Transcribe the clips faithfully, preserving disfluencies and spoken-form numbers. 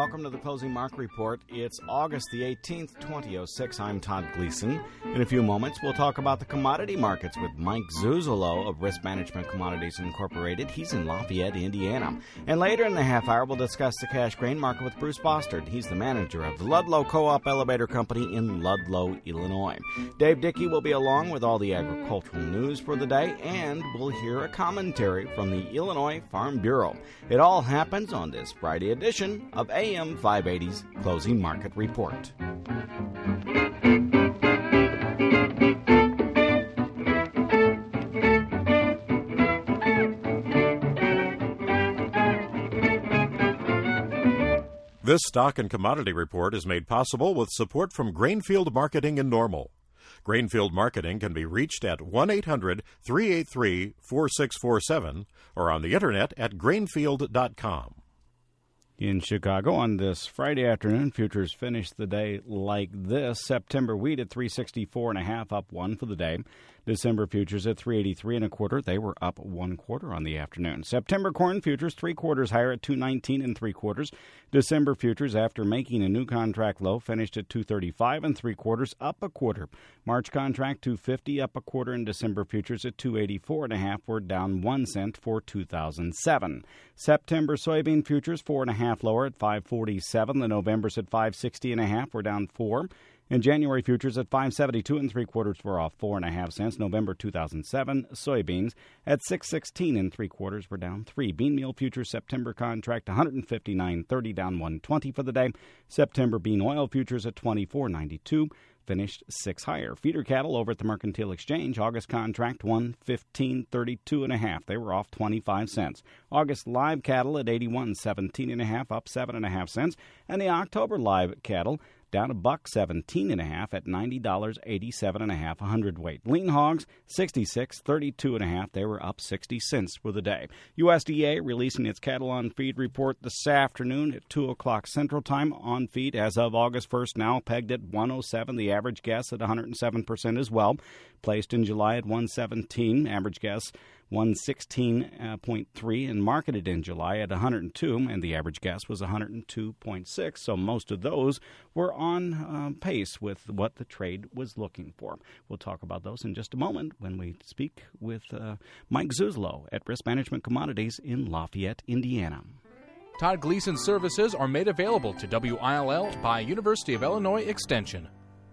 Welcome to the Closing Market Report. It's August the eighteenth, twenty oh six. I'm Todd Gleason. In a few moments, we'll talk about the commodity markets with Mike Zuzolo of Risk Management Commodities Incorporated. He's in Lafayette, Indiana. And later in the half hour, we'll discuss the cash grain market with Bruce Bostard. He's the manager of the Ludlow Co-op Elevator Company in Ludlow, Illinois. Dave Dickey will be along with all the agricultural news for the day, and we'll hear a commentary from the Illinois Farm Bureau. It all happens on this Friday edition of A M five eighty's Closing Market Report. This stock and commodity report is made possible with support from Grainfield Marketing in Normal. Grainfield Marketing can be reached at one eight hundred, three eight three, four six four seven or on the internet at grainfield dot com. In Chicago on this Friday afternoon, futures finished the day like this. September wheat at three sixty-four and a half, up one for the day. December futures at three eighty-three and a quarter. They were up one quarter on the afternoon. September corn futures three quarters higher at two nineteen and three quarters. December futures, after making a new contract low, finished at two thirty-five and three quarters, up a quarter. March contract two fifty, up a quarter, and December futures at two eighty-four and a half were down one cent for two thousand seven. September soybean futures four and a half lower at five forty-seven. The November's at five sixty and a half were down four. And January futures at five seventy-two and three quarters were off four and a half cents. November two thousand seven soybeans at six sixteen and three quarters were down three. Bean meal futures September contract one fifty-nine thirty, down one twenty for the day. September bean oil futures at twenty-four ninety-two. Finished six higher. Feeder cattle over at the Mercantile Exchange, August contract one fifteen thirty-two and a half. They were off twenty-five cents. August live cattle at eighty-one seventeen and a half, up seven and a half cents. And the October live cattle down a buck seventeen and a half at ninety dollars eighty-seven and a half a hundredweight. Lean hogs sixty-six thirty-two and a half. They were up sixty cents for the day. U S D A releasing its cattle on feed report this afternoon at two o'clock Central Time. On feed as of August first, now pegged at one oh seven. The average guess at one hundred seven percent as well. Placed in July at one seventeen. Average guess one sixteen point three, and marketed in July at one hundred two, and the average guess was one hundred two point six. So most of those were on uh, pace with what the trade was looking for. We'll talk about those in just a moment when we speak with uh, Mike Zuzolo at Risk Management Commodities in Lafayette, Indiana. Todd Gleason services are made available to W I L L by University of Illinois Extension.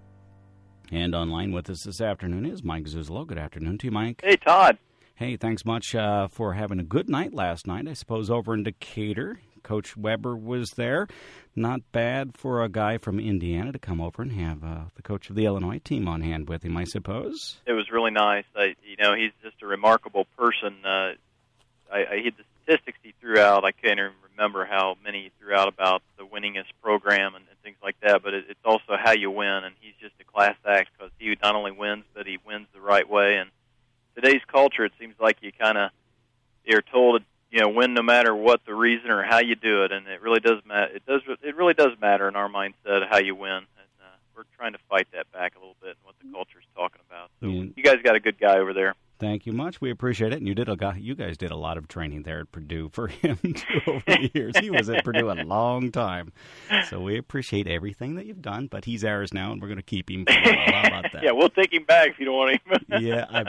And online with us this afternoon is Mike Zuzolo. Good afternoon to you, Mike. Hey, Todd. Hey, thanks much uh, for having a good night last night, I suppose, over in Decatur. Coach Weber was there. Not bad for a guy from Indiana to come over and have uh, the coach of the Illinois team on hand with him, I suppose. It was really nice. I, you know, he's just a remarkable person. Uh, I, I the statistics he threw out. I can't even remember how many he threw out about the winningest program and, and things like that, but it, it's also how you win, and he's just a class act because he not only wins, but he wins the right way. And today's culture, it seems like you kind of you're told, you know, win no matter what the reason or how you do it, and it really does matter. It does. It really does matter in our mindset how you win, and uh, we're trying to fight that back a little bit and what the culture is talking about. So yeah. You guys got a good guy over there. Thank you much. We appreciate it. And you did a you guys did a lot of training there at Purdue for him too, over the years. He was at Purdue a long time, so we appreciate everything that you've done. But he's ours now, and we're going to keep him. For a while. How about that? Yeah, we'll take him back if you don't want him. Yeah, I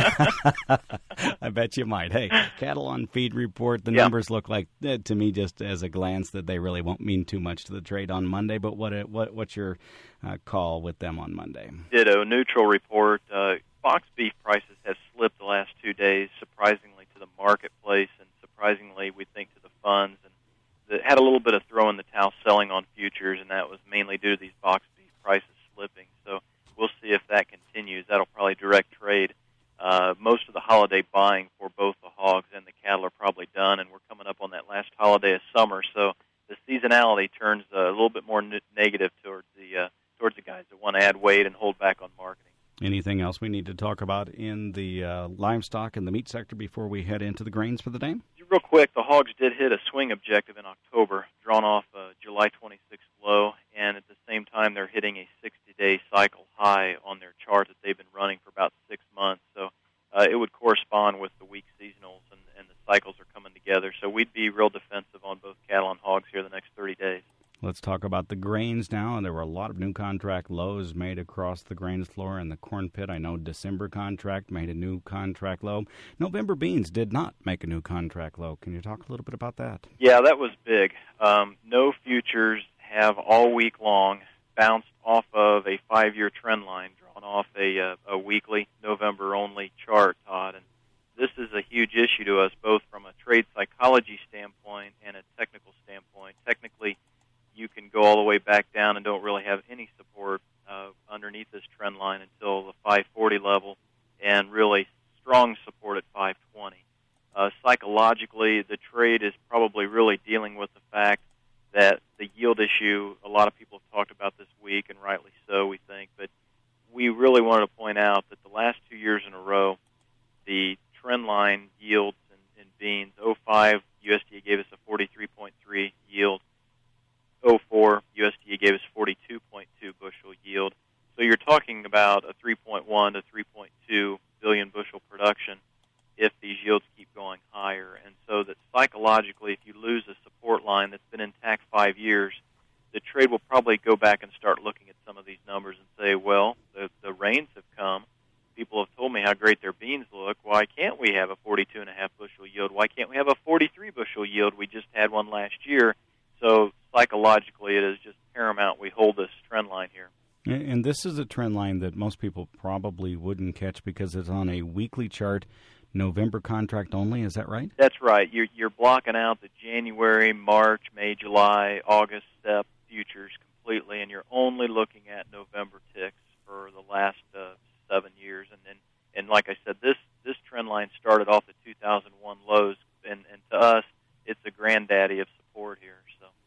bet. I bet you might. Hey, cattle on feed report. The yeah. numbers look like uh, to me, just as a glance, that they really won't mean too much to the trade on Monday. But what what what's your uh, call with them on Monday? Ditto, neutral report. Uh, Box beef prices have slipped the last two days, surprisingly to the marketplace, and surprisingly, we think, to the funds. And it had a little bit of throw in the towel selling on futures, and that was mainly due to these box beef prices slipping. So we'll see if that continues. That'll probably direct trade. Uh, most of the holiday buying for both the hogs and the cattle are probably done, and we're coming up on that last holiday of summer. So the seasonality turns uh, a little bit more n- negative towards the uh, towards the guys that want to add weight and hold back on marketing. Anything else we need to talk about in the uh, livestock and the meat sector before we head into the grains for the day? Real quick, the hogs did hit a swing objective in October, drawn off a July twenty-sixth low, and at the same time they're hitting a sixty-day cycle high on their chart that they've been running for about six months. So uh, it would correspond with the weak seasonals, and, and the cycles are coming together. So we'd be real defensive on both cattle and hogs here the next thirty days. Let's talk about the grains now. And there were a lot of new contract lows made across the grains floor and the corn pit. I know December contract made a new contract low. November beans did not make a new contract low. Can you talk a little bit about that? Yeah, that was big. Um, no futures have all week long bounced off of a five-year trend line, drawn off a, uh, a weekly November-only chart, Todd. And this is a huge issue to us, both from a trade psychology standpoint and a technical standpoint. Technically, you can go all the way back down and don't really have any support uh, underneath this trend line until the five forty level, and really strong support at five twenty. Uh, psychologically, the trade is probably really dealing with the fact that the yield issue, a lot of people have talked about this week, and rightly so, we think, but we really wanted to point out that the last two years in a row, the trend line yields in, in beans, oh five, U S D A gave us a forty-three point three yield. oh four, U S D A gave us forty-two point two bushel yield. So you're talking about a three point one to three point two billion bushel production if these yields keep going higher. And so that psychologically, if you lose a support line that's been intact five years, the trade will probably go back and start looking at some of these numbers and say, well, the, the rains have come. People have told me how great their beans look. Why can't we have a forty-two and a half bushel yield? Why can't we have a forty-three bushel yield? We just had one last year. So psychologically, it is just paramount we hold this trend line here. And this is a trend line that most people probably wouldn't catch because it's on a weekly chart, November contract only. Is that right? That's right. You're, you're blocking out the January, March, May, July, August, Sep futures completely, and you're only looking at November ticks for the last uh, seven years. And, and and like I said, this this trend line started off at two thousand one lows, and, and to us, it's a granddaddy of support here.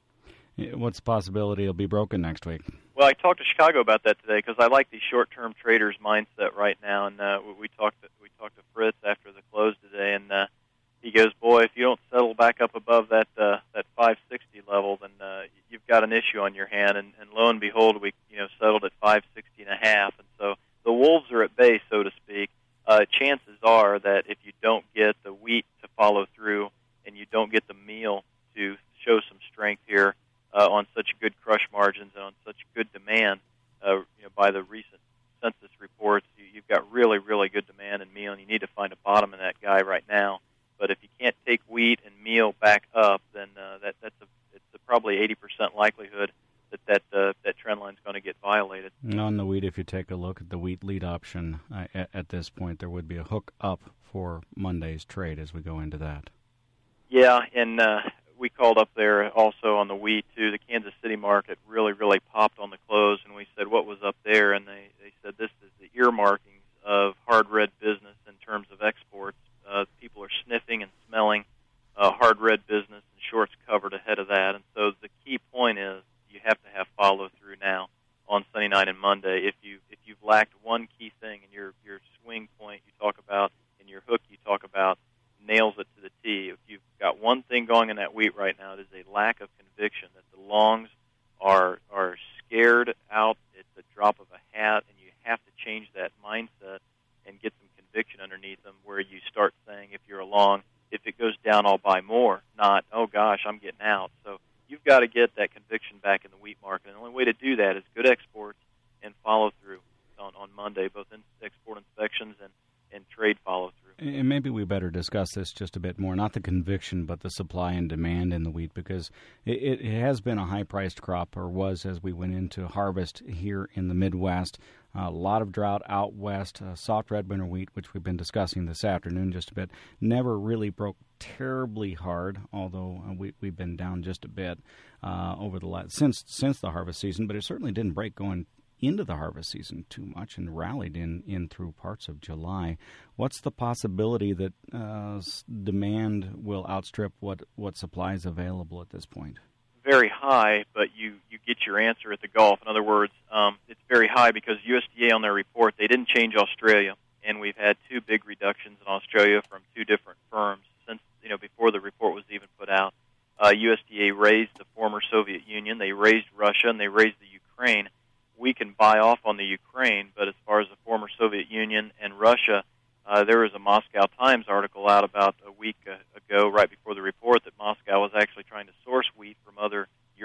So, what's the possibility it'll be broken next week? Well, I talked to Chicago about that today because I like the short-term traders' mindset right now, and uh, we talked to, we talked to Fritz after the close today, and uh, he goes, "Boy, if you don't settle back up above that uh, that five sixty level, then uh, you've got an issue on your hand." And, and lo and behold, we you know settled at five sixty and a half, and so the wolves are at bay, so to speak. Uh, chances are that if you don't get the wheat to follow through and you don't get the meal to show some strength here uh, on such good crush margins and on such good demand, uh, you know, by the recent census reports, you, you've got really, really good demand in meal, and you need to find a bottom in that guy right now. But if you can't take wheat and meal back up, then uh, that, that's a, it's a probably eighty percent likelihood that that, uh, that trend line is going to get violated. On the wheat, if you take a look at the wheat lead option uh, at, at this point, there would be a hook up for Monday's trade as we go into that. Yeah, and uh, we called up there also on the wheat, too. The Kansas City market really, really popped on the close, and we said, what was up there? And they, they said this is the earmarkings of hard red business in terms of exports. Uh, people are sniffing and smelling uh, hard red business, and shorts covered ahead of that. And so the key point is you have to have follow-through now on Sunday night and Monday. If, you, if you've lacked one key thing in your, your swing point you talk about and your hook you talk about, nails it to the T. If you've got one thing going in that wheat right now, it is a lack of conviction that the longs are are scared out. It's a drop of a hat, and you have to change that mindset and get some conviction underneath them where you start saying, if you're a long, if it goes down, I'll buy more, not, oh, gosh, I'm getting out. So you've got to get that conviction back in the wheat market. And the only way to do that is good exports and follow-through on, on Monday, both in export inspections and, and trade follow-through. And maybe we better discuss this just a bit more, not the conviction, but the supply and demand in the wheat, because it, it has been a high-priced crop, or was as we went into harvest here in the Midwest. Uh, a lot of drought out west. Uh, soft red winter wheat, which we've been discussing this afternoon just a bit, never really broke terribly hard, although uh, we, we've been down just a bit uh, over the last, since since the harvest season, but it certainly didn't break going into the harvest season too much and rallied in, in through parts of July. What's the possibility that uh, demand will outstrip what, what supply is available at this point? Very high, but you, you get your answer at the Gulf. In other words, um, it's very high because U S D A on their report, they didn't change Australia, and we've had two big reductions in Australia from two different firms since, you know, before the report was even put out. Uh, U S D A raised the former Soviet Union, they raised Russia, and they raised the Ukraine. We can buy off on the Ukraine, but as far as the former Soviet Union and Russia, uh, there was a Moscow Times article out about a week uh, ago, right before the report, that Moscow was actually trying to source wheat from other European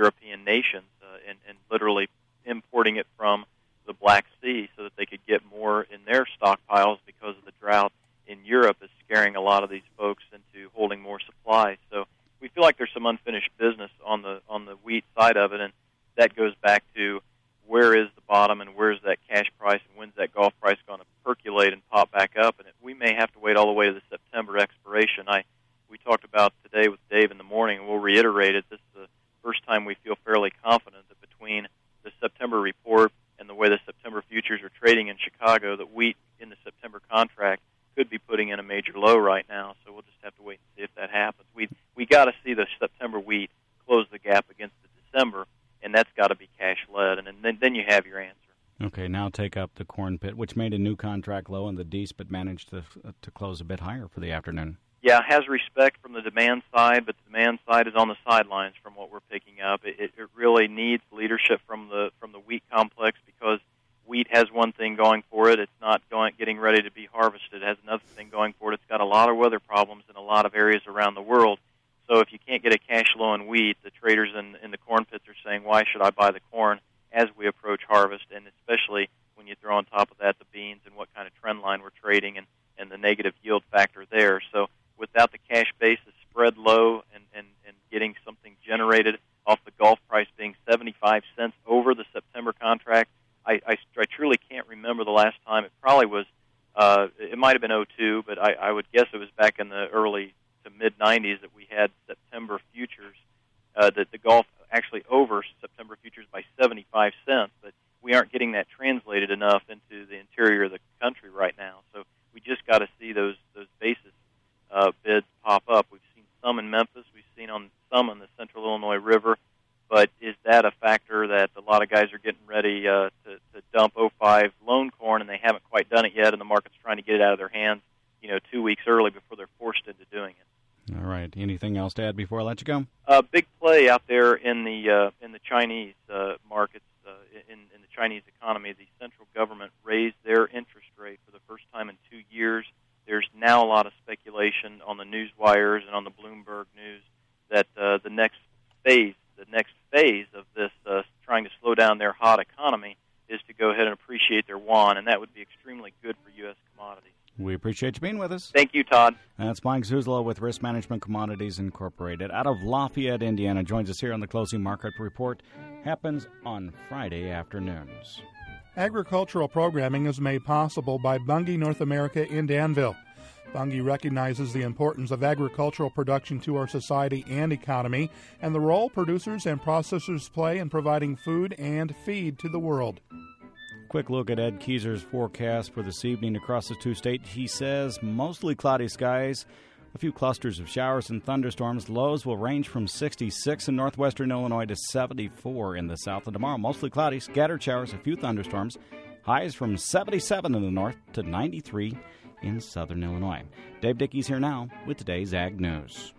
foreign nations uh, and, and literally importing it from the Black Sea so that they could get more in their stockpiles because of the drought in Europe is scaring a lot of these folks into holding more supply. So we feel like there's some unfinished business on the on the wheat side of it, and that goes back to where is the bottom and where's that cash price and when's that Gulf price going to percolate and pop back up. And it, we may have to wait all the way to the September expiration. I we talked about today with Dave in the morning, and we'll reiterate it. This is the first time we feel fairly confident that between the September report and the way the September futures are trading in Chicago, that wheat in the September contract could be putting in a major low right now. So we'll just have to wait and see if that happens. We we got to see the September wheat close the gap against the December, and that's got to be cash-led, and then then you have your answer. Okay, now take up the corn pit, which made a new contract low in the Dees, but managed to to close a bit higher for the afternoon. Yeah, it has respect from the demand side, but the demand side is on the sidelines from what we're picking up. It, it, it really needs leadership from the from the wheat complex because wheat has one thing going for it. It's not going getting ready to be harvested. It has another thing going for it. It's got a lot of weather problems in a lot of areas around the world. So if you can't get a cash low in wheat, the traders in, in the corn pits are saying, why should I buy the corn as we approach harvest, and especially when you throw on top of that the beans and what kind of trend line we're trading and, and the negative yield factor there. So without the cash basis spread low and, and, and getting something generated off the Gulf price being seventy-five cents over the September contract, I, I, I truly can't remember the last time. It probably was, uh, it might have been oh two, but I, I would guess it was back in the early to mid-nineties that we had September futures, uh, that the Gulf actually over September futures by seventy-five cents, but we aren't getting that translated enough into the interior of the country right now. So we just got to see those those basis uh, bids pop up. We've seen some in Memphis. We've seen on some on the Central Illinois River. But is that a factor that a lot of guys are getting ready uh, to, to dump oh five loan corn, and they haven't quite done it yet, and the market's trying to get it out of their hands, you know, two weeks early before they're forced into doing it? All right. Anything else to add before I let you go? A uh, big play out there in the uh, in the Chinese uh, markets, uh, in, in the Chinese economy. The central government raised their interest rate for the first time in two years. There's now a lot of speculation on the news wires and on the Bloomberg News that uh, the next phase, the next phase of this uh, trying to slow down their hot economy is to go ahead and appreciate their yuan, and that would be extremely good for U S commodities. We appreciate you being with us. Thank you, Todd. That's Mike Zuzlo with Risk Management Commodities Incorporated out of Lafayette, Indiana. Joins us here on the Closing Market Report. Happens on Friday afternoons. Agricultural programming is made possible by Bunge North America in Danville. Bunge recognizes the importance of agricultural production to our society and economy and the role producers and processors play in providing food and feed to the world. Quick look at Ed Keyser's forecast for this evening across the two states. He says mostly cloudy skies, a few clusters of showers and thunderstorms. Lows will range from sixty-six in northwestern Illinois to seventy-four in the south. And tomorrow, mostly cloudy, scattered showers, a few thunderstorms. Highs from seventy-seven in the north to ninety-three in southern Illinois. Dave Dickey's here now with today's Ag News.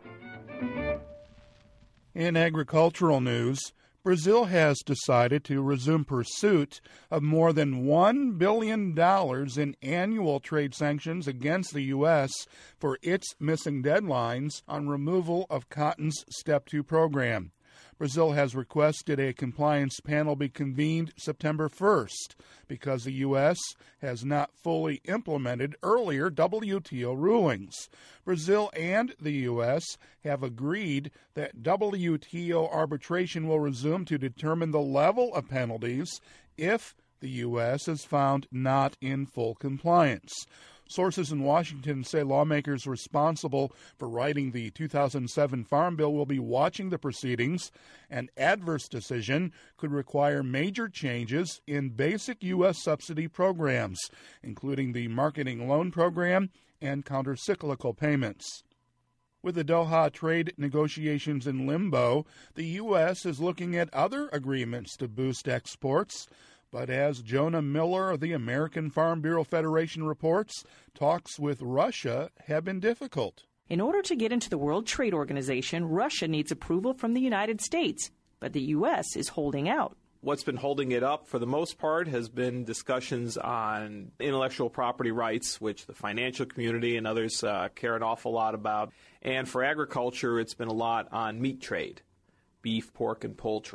In agricultural news, Brazil has decided to resume pursuit of more than one billion dollars in annual trade sanctions against the U S for its missing deadlines on removal of cotton's Step two program. Brazil has requested a compliance panel be convened September first because the U S has not fully implemented earlier W T O rulings. Brazil and the U S have agreed that W T O arbitration will resume to determine the level of penalties if the U S is found not in full compliance. Sources in Washington say lawmakers responsible for writing the two thousand seven Farm Bill will be watching the proceedings. An adverse decision could require major changes in basic U S subsidy programs, including the marketing loan program and countercyclical payments. With the Doha trade negotiations in limbo, the U S is looking at other agreements to boost exports. But as Jonah Miller of the American Farm Bureau Federation reports, talks with Russia have been difficult. In order to get into the World Trade Organization, Russia needs approval from the United States, but the U S is holding out. What's been holding it up, for the most part, has been discussions on intellectual property rights, which the financial community and others uh, care an awful lot about. And for agriculture, it's been a lot on meat trade, beef, pork, and poultry.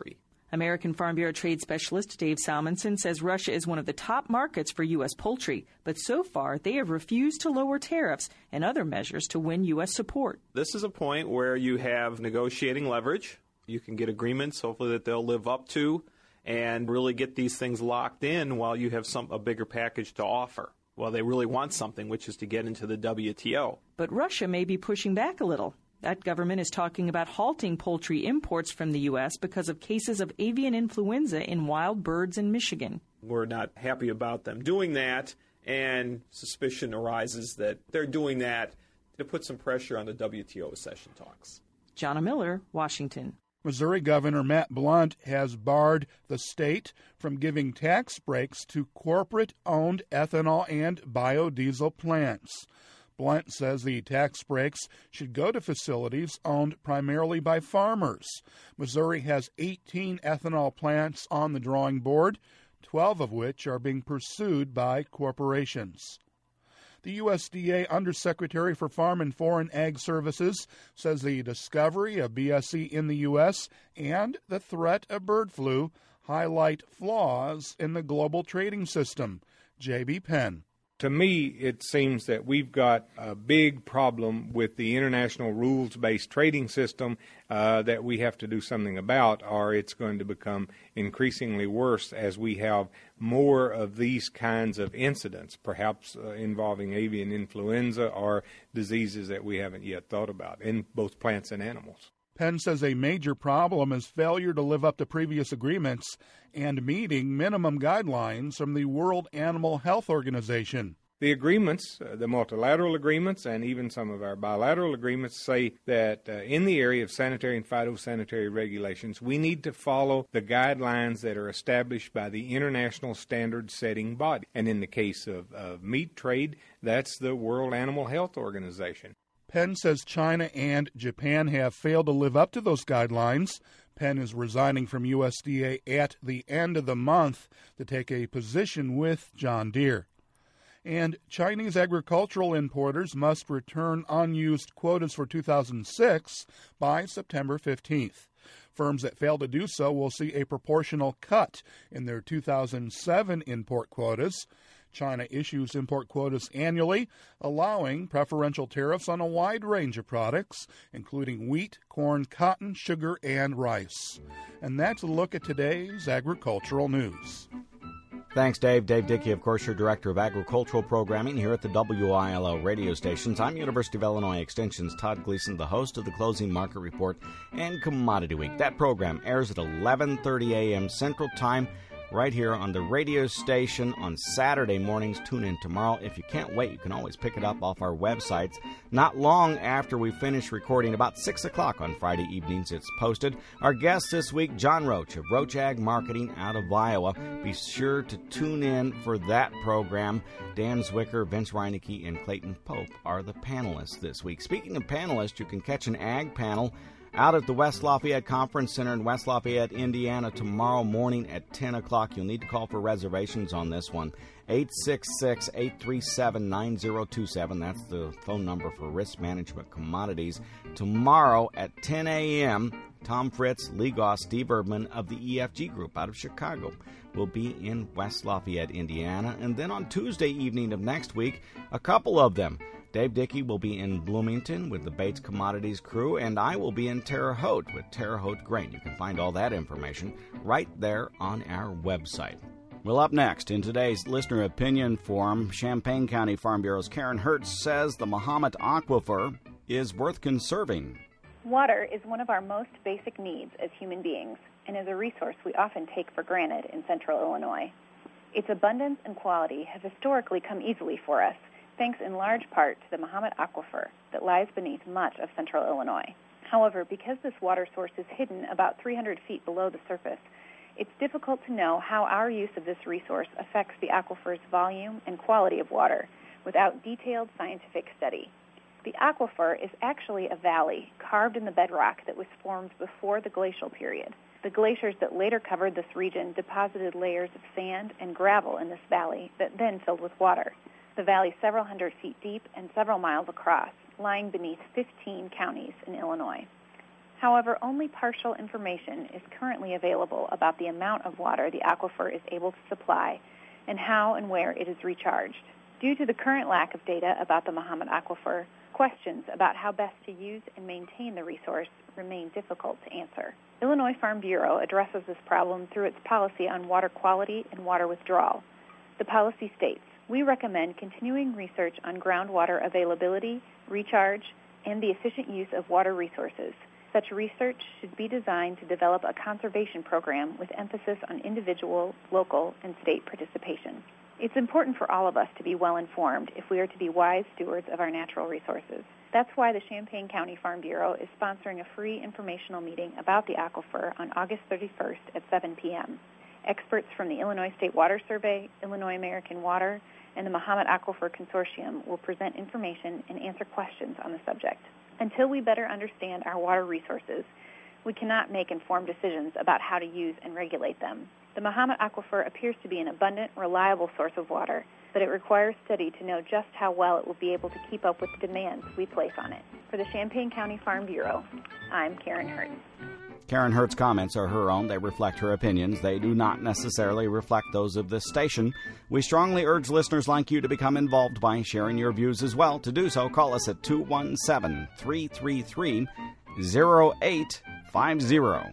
American Farm Bureau trade specialist Dave Salmonson says Russia is one of the top markets for U S poultry, but so far they have refused to lower tariffs and other measures to win U S support. This is a point where you have negotiating leverage. You can get agreements, hopefully, that they'll live up to and really get these things locked in while you have some a bigger package to offer. Well, they really want something, which is to get into the W T O. But Russia may be pushing back a little. That government is talking about halting poultry imports from the U S because of cases of avian influenza in wild birds in Michigan. We're not happy about them doing that, and suspicion arises that they're doing that to put some pressure on the W T O accession talks. Jonna Miller, Washington. Missouri Governor Matt Blunt has barred the state from giving tax breaks to corporate-owned ethanol and biodiesel plants. Blunt says the tax breaks should go to facilities owned primarily by farmers. Missouri has eighteen ethanol plants on the drawing board, twelve of which are being pursued by corporations. The U S D A Undersecretary for Farm and Foreign Ag Services says the discovery of B S E in the U S and the threat of bird flu highlight flaws in the global trading system. J B. Penn. To me, it seems that we've got a big problem with the international rules-based trading system uh, that we have to do something about, or it's going to become increasingly worse as we have more of these kinds of incidents, perhaps uh, involving avian influenza or diseases that we haven't yet thought about in both plants and animals. Penn says a major problem is failure to live up to previous agreements and meeting minimum guidelines from the World Animal Health Organization. The agreements, uh, the multilateral agreements, and even some of our bilateral agreements say that uh, in the area of sanitary and phytosanitary regulations, we need to follow the guidelines that are established by the international standard-setting body. And in the case of, of meat trade, that's the World Animal Health Organization. Penn says China and Japan have failed to live up to those guidelines. Penn is resigning from U S D A at the end of the month to take a position with John Deere. And Chinese agricultural importers must return unused quotas for two thousand six by September fifteenth. Firms that fail to do so will see a proportional cut in their two thousand seven import quotas. China issues import quotas annually, allowing preferential tariffs on a wide range of products, including wheat, corn, cotton, sugar, and rice. And that's a look at today's agricultural news. Thanks, Dave. Dave Dickey, of course, your Director of Agricultural Programming here at the W I L O radio stations. I'm University of Illinois Extension's Todd Gleason, the host of the Closing Market Report and Commodity Week. That program airs at eleven thirty a.m. Central Time, right here on the radio station on Saturday mornings. Tune in tomorrow. If you can't wait, you can always pick it up off our websites. Not long after we finish recording, about six o'clock on Friday evenings, it's posted. Our guest this week, John Roach of Roach Ag Marketing out of Iowa. Be sure to tune in for that program. Dan Zwicker, Vince Reinecke, and Clayton Pope are the panelists this week. Speaking of panelists, you can catch an ag panel out at the West Lafayette Conference Center in West Lafayette, Indiana, tomorrow morning at ten o'clock. You'll need to call for reservations on this one. eight six six, eight three seven, nine zero two seven. That's the phone number for Risk Management Commodities. Tomorrow at ten a.m., Tom Fritz, Lee Goss, Steve Erdman of the E F G Group out of Chicago will be in West Lafayette, Indiana. And then on Tuesday evening of next week, a couple of them. Dave Dickey will be in Bloomington with the Bates Commodities crew, and I will be in Terre Haute with Terre Haute Grain. You can find all that information right there on our website. Well, up next, in today's Listener Opinion Forum, Champaign County Farm Bureau's Karen Hertz says the Mahomet Aquifer is worth conserving. Water is one of our most basic needs as human beings and is a resource we often take for granted in central Illinois. Its abundance and quality have historically come easily for us, thanks in large part to the Mahomet Aquifer that lies beneath much of central Illinois. However, because this water source is hidden about three hundred feet below the surface, it's difficult to know how our use of this resource affects the aquifer's volume and quality of water without detailed scientific study. The aquifer is actually a valley carved in the bedrock that was formed before the glacial period. The glaciers that later covered this region deposited layers of sand and gravel in this valley that then filled with water. The valley is several hundred feet deep and several miles across, lying beneath fifteen counties in Illinois. However, only partial information is currently available about the amount of water the aquifer is able to supply and how and where it is recharged. Due to the current lack of data about the Mahomet Aquifer, questions about how best to use and maintain the resource remain difficult to answer. Illinois Farm Bureau addresses this problem through its policy on water quality and water withdrawal. The policy states, we recommend continuing research on groundwater availability, recharge, and the efficient use of water resources. Such research should be designed to develop a conservation program with emphasis on individual, local, and state participation. It's important for all of us to be well informed if we are to be wise stewards of our natural resources. That's why the Champaign County Farm Bureau is sponsoring a free informational meeting about the aquifer on August thirty-first at seven p.m. Experts from the Illinois State Water Survey, Illinois American Water, and the Mahomet Aquifer Consortium will present information and answer questions on the subject. Until we better understand our water resources, we cannot make informed decisions about how to use and regulate them. The Mahomet Aquifer appears to be an abundant, reliable source of water, but it requires study to know just how well it will be able to keep up with the demands we place on it. For the Champaign County Farm Bureau, I'm Karen Hurt. Karen Hurt's comments are her own. They reflect her opinions. They do not necessarily reflect those of this station. We strongly urge listeners like you to become involved by sharing your views as well. To do so, call us at two one seven, three three three, zero eight five zero.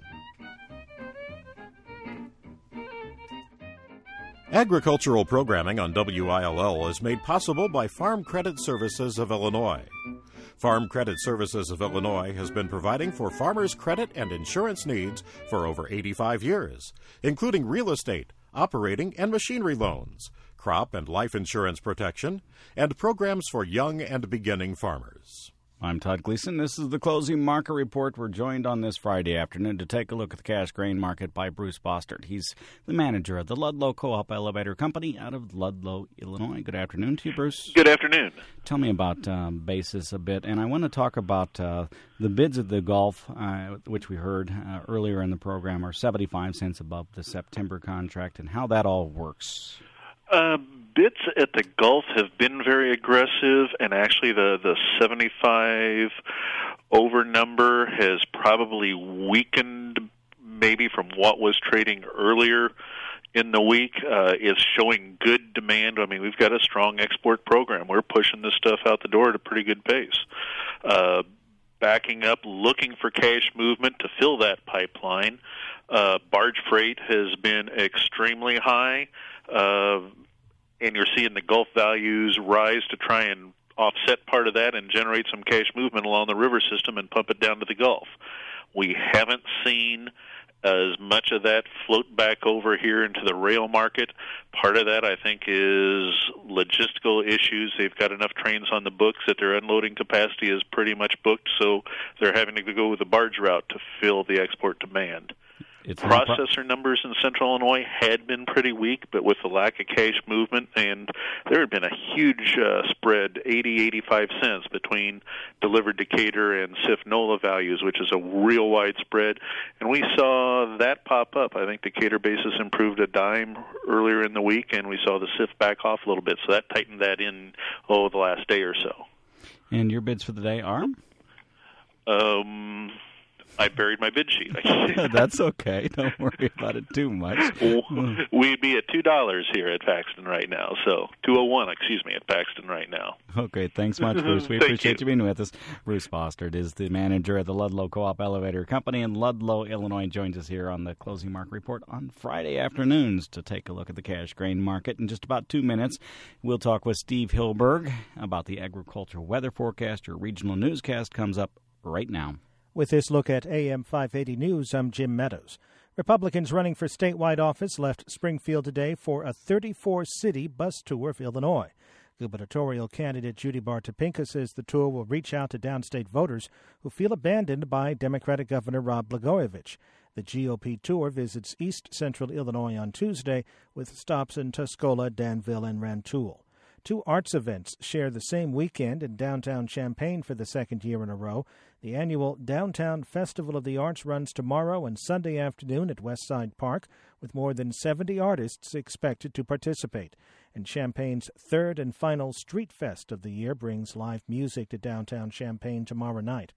Agricultural programming on W I L L is made possible by Farm Credit Services of Illinois. Farm Credit Services of Illinois has been providing for farmers' credit and insurance needs for over eighty-five years, including real estate, operating and machinery loans, crop and life insurance protection, and programs for young and beginning farmers. I'm Todd Gleason. This is the Closing Market Report. We're joined on this Friday afternoon to take a look at the cash grain market by Bruce Bostert. He's the manager of the Ludlow Co-op Elevator Company out of Ludlow, Illinois. Good afternoon to you, Bruce. Good afternoon. Tell me about um, basis a bit, and I want to talk about uh, the bids at the Gulf, uh, which we heard uh, earlier in the program, are seventy-five cents above the September contract, and how that all works. Uh, bids at the Gulf have been very aggressive, and actually the, the seventy-five over number has probably weakened maybe from what was trading earlier in the week. Uh, is showing good demand. I mean, we've got a strong export program. We're pushing this stuff out the door at a pretty good pace. Uh, backing up, looking for cash movement to fill that pipeline. Uh, barge freight has been extremely high. Uh, and you're seeing the Gulf values rise to try and offset part of that and generate some cash movement along the river system and pump it down to the Gulf. We haven't seen as much of that float back over here into the rail market. Part of that, I think, is logistical issues. They've got enough trains on the books that their unloading capacity is pretty much booked, so they're having to go with the barge route to fill the export demand. It's Processor pro- numbers in central Illinois had been pretty weak, but with the lack of cash movement, and there had been a huge uh, spread, eighty, eighty-five cents between delivered Decatur and C I F NOLA values, which is a real wide spread. And we saw that pop up. I think Decatur basis improved a dime earlier in the week, and we saw the C I F back off a little bit. So that tightened that in, oh, the last day or so. And your bids for the day are? Um... I buried my bid sheet. That's okay. Don't worry about it too much. We'd be at two dollars here at Paxton right now. So two oh one, excuse me, at Paxton right now. Okay, thanks much, Bruce. We appreciate you. you being with us. Bruce Bostert is the manager of the Ludlow Co-op Elevator Company in Ludlow, Illinois. Joins us here on the Closing Market Report on Friday afternoons to take a look at the cash grain market. In just about two minutes, we'll talk with Steve Hilberg about the agricultural weather forecast. Your regional newscast comes up right now. With this look at A M five eighty News, I'm Jim Meadows. Republicans running for statewide office left Springfield today for a thirty-four city bus tour of Illinois. Gubernatorial candidate Judy Bar Topinka says the tour will reach out to downstate voters who feel abandoned by Democratic Governor Rod Blagojevich. The G O P tour visits east central Illinois on Tuesday with stops in Tuscola, Danville, and Rantoul. Two arts events share the same weekend in downtown Champaign for the second year in a row. The annual Downtown Festival of the Arts runs tomorrow and Sunday afternoon at Westside Park, with more than seventy artists expected to participate. And Champaign's third and final Street Fest of the year brings live music to downtown Champaign tomorrow night.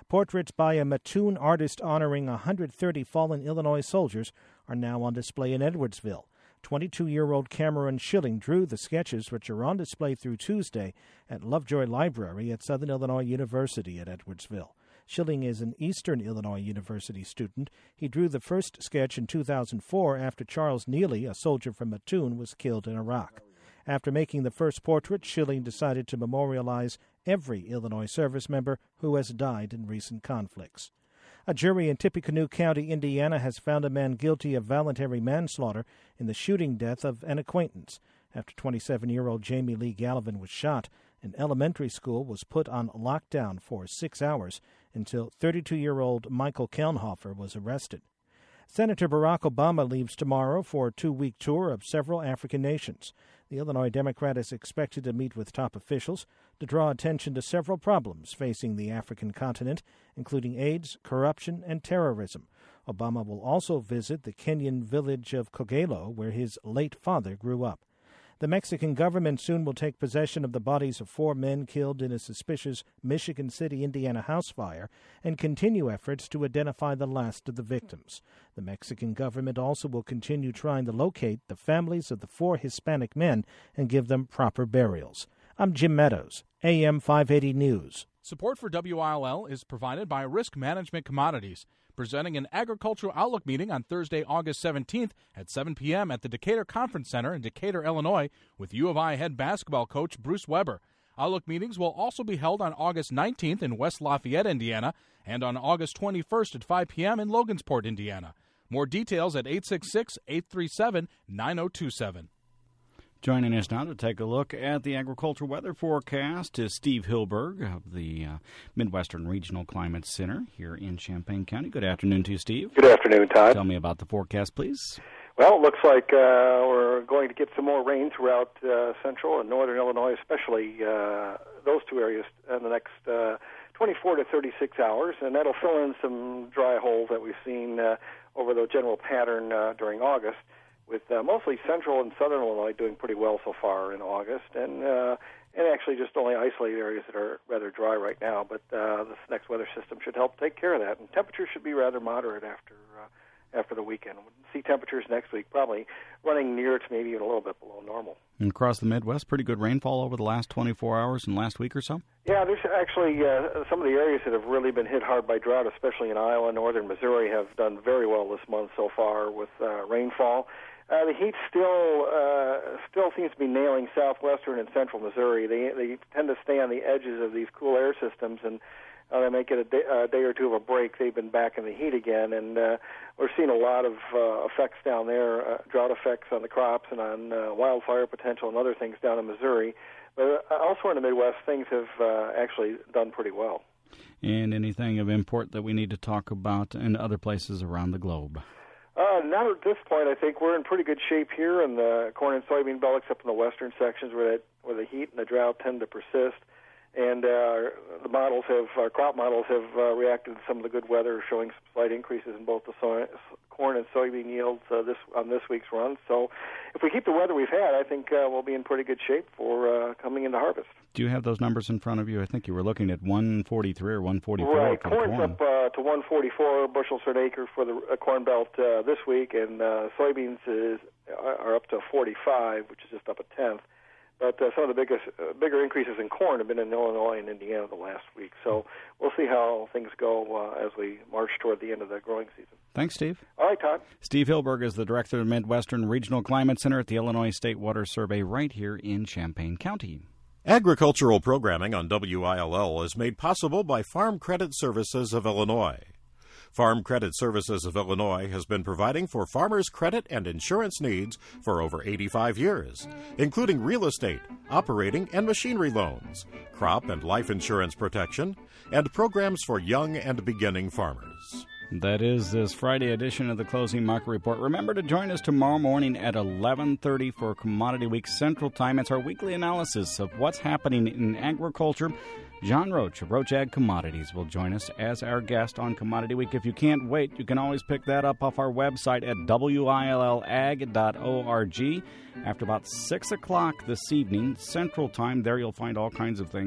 Portraits by a Mattoon artist honoring one hundred thirty fallen Illinois soldiers are now on display in Edwardsville. twenty-two-year-old Cameron Schilling drew the sketches, which are on display through Tuesday at Lovejoy Library at Southern Illinois University at Edwardsville. Schilling is an Eastern Illinois University student. He drew the first sketch in two thousand four after Charles Neely, a soldier from Mattoon, was killed in Iraq. After making the first portrait, Schilling decided to memorialize every Illinois service member who has died in recent conflicts. A jury in Tippecanoe County, Indiana, has found a man guilty of voluntary manslaughter in the shooting death of an acquaintance. After twenty-seven-year-old Jamie Lee Gallivan was shot, an elementary school was put on lockdown for six hours until thirty-two-year-old Michael Kelnhofer was arrested. Senator Barack Obama leaves tomorrow for a two-week tour of several African nations. The Illinois Democrat is expected to meet with top officials to draw attention to several problems facing the African continent, including AIDS, corruption, and terrorism. Obama will also visit the Kenyan village of Kogelo, where his late father grew up. The Mexican government soon will take possession of the bodies of four men killed in a suspicious Michigan City, Indiana house fire and continue efforts to identify the last of the victims. The Mexican government also will continue trying to locate the families of the four Hispanic men and give them proper burials. I'm Jim Meadows, A M five eighty News. Support for W I L L is provided by Risk Management Commodities, presenting an agricultural outlook meeting on Thursday, August seventeenth at seven p.m. at the Decatur Conference Center in Decatur, Illinois, with U of I head basketball coach Bruce Weber. Outlook meetings will also be held on August nineteenth in West Lafayette, Indiana, and on August twenty-first at five p.m. in Logansport, Indiana. More details at eight six six, eight three seven, nine zero two seven. Joining us now to take a look at the agricultural weather forecast is Steve Hilberg of the uh, Midwestern Regional Climate Center here in Champaign County. Good afternoon to you, Steve. Good afternoon, Todd. Tell me about the forecast, please. Well, it looks like uh, we're going to get some more rain throughout uh, central and northern Illinois, especially uh, those two areas in the next uh, twenty-four to thirty-six hours, and that'll fill in some dry holes that we've seen uh, over the general pattern uh, during August, with uh, mostly central and southern Illinois doing pretty well so far in August, and uh, and actually just only isolated areas that are rather dry right now. But uh, this next weather system should help take care of that, and temperatures should be rather moderate after uh, after the weekend. We'll see temperatures next week probably running near to maybe even a little bit below normal. And across the Midwest, pretty good rainfall over the last twenty-four hours and last week or so? Yeah, there's actually uh, some of the areas that have really been hit hard by drought, especially in Iowa, northern Missouri, have done very well this month so far with uh, rainfall. Uh, the heat still uh, still seems to be nailing southwestern and central Missouri. They they tend to stay on the edges of these cool air systems, and uh, they make it a day, a day or two of a break. They've been back in the heat again, and uh, we're seeing a lot of uh, effects down there, uh, drought effects on the crops and on uh, wildfire potential and other things down in Missouri. But uh, elsewhere in the Midwest, things have uh, actually done pretty well. And anything of import that we need to talk about in other places around the globe? Uh, not at this point. I think we're in pretty good shape here in the corn and soybean belt, except in the western sections where, that, where the heat and the drought tend to persist. And uh, the models have, our crop models have uh, reacted to some of the good weather, showing some slight increases in both the soy, corn and soybean yields uh, this on this week's run. So if we keep the weather we've had, I think uh, we'll be in pretty good shape for uh, coming into harvest. Do you have those numbers in front of you? I think you were looking at one forty-three or one forty-four right. for Corn's the corn. up uh, to one forty-four bushels per acre for the uh, corn belt uh, this week, and uh, soybeans is, are up to forty-five, which is just up a tenth. But uh, some of the biggest, uh, bigger increases in corn have been in Illinois and Indiana the last week. So we'll see how things go uh, as we march toward the end of the growing season. Thanks, Steve. All right, Todd. Steve Hilberg is the director of the Midwestern Regional Climate Center at the Illinois State Water Survey right here in Champaign County. Agricultural programming on W I L L is made possible by Farm Credit Services of Illinois. Farm Credit Services of Illinois has been providing for farmers' credit and insurance needs for over eighty-five years, including real estate, operating and machinery loans, crop and life insurance protection, and programs for young and beginning farmers. That is this Friday edition of the Closing Market Report. Remember to join us tomorrow morning at eleven thirty for Commodity Week Central Time. It's our weekly analysis of what's happening in agriculture. John Roach of Roach Ag Commodities will join us as our guest on Commodity Week. If you can't wait, you can always pick that up off our website at W I L L ag dot org. After about six o'clock this evening, Central Time, there you'll find all kinds of things,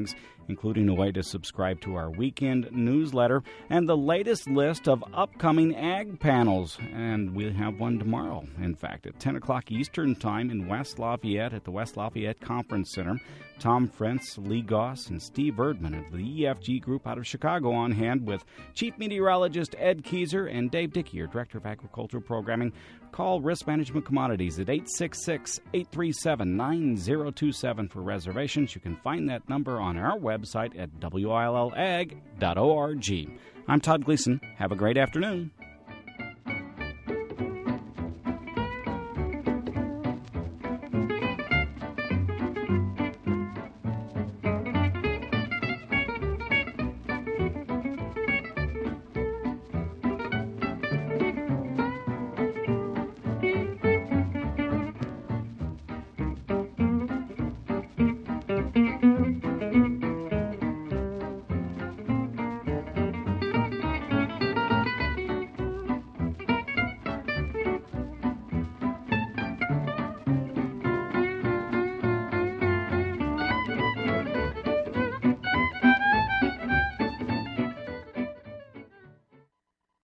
including a way to subscribe to our weekend newsletter and the latest list of upcoming ag panels. And we'll have one tomorrow, in fact, at ten o'clock Eastern Time in West Lafayette at the West Lafayette Conference Center. Tom Frentz, Lee Goss, and Steve Erdman of the E F G Group out of Chicago on hand with Chief Meteorologist Ed Keyser and Dave Dickey, your Director of Agricultural Programming. Call Risk Management Commodities at eight six six, eight three seven, nine zero two seven for reservations. You can find that number on our website at W I L L ag dot org. I'm Todd Gleason. Have a great afternoon.